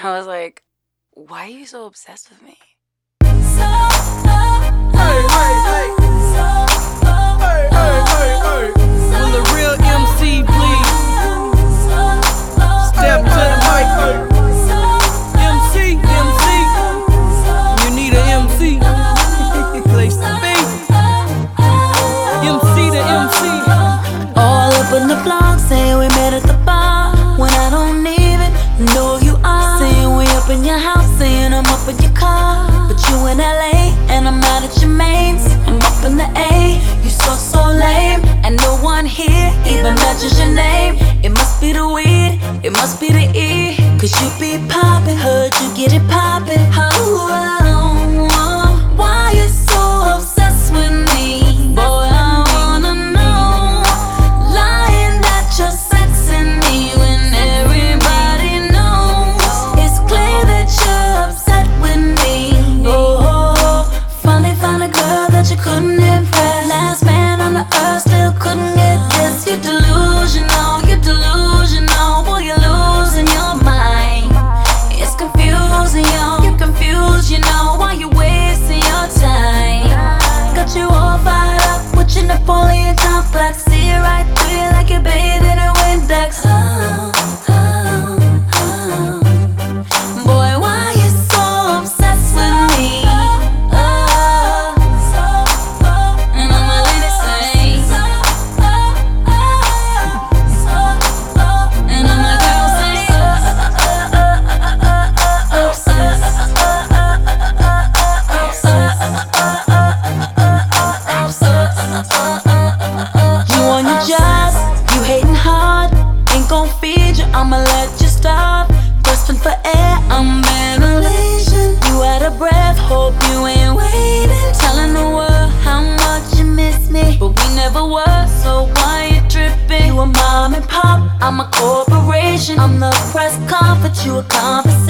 I was like, why are you so obsessed with me? Will the real MC please step to the mic? MC, you need an MC. Place to be. MC to MC. All up in the blog saying we met at the bar when I don't even know who you are. Saying we up in your house, saying I'm up in your car, but you in LA and I'm out at your mains. I'm up in the A, you so lame, and no one here even mentions your name. It must be the weed, it must be the E, 'cause you be poppin', heard you get it poppin'. Why you so obsessed with me? Boy, I wanna know. Lying that you're sexing me when everybody knows. It's clear that you're upset with me. Oh, finally found a girl that you couldn't impress. Last man on the earth still couldn't get this. You're delusional, boy, you're losing your mind. It's confusing, yo, you're confused, you know. Why you wasting your time? Got you all fired up with your Napoleon complex. See it right through you like you're bathed in a Windex. Boy, why you so obsessed with me? And all my ladies say, and all my girls say, you on your job, you hating hard, ain't gon' feed you, I'ma let you starve. Grasping for air, I'm ventilation. You out of breath, hope you ain't waiting. Telling the world how much you miss me, but we never were, so why you tripping? You a mom and pop, I'm a corporation. I'm the press conference, you a conversation.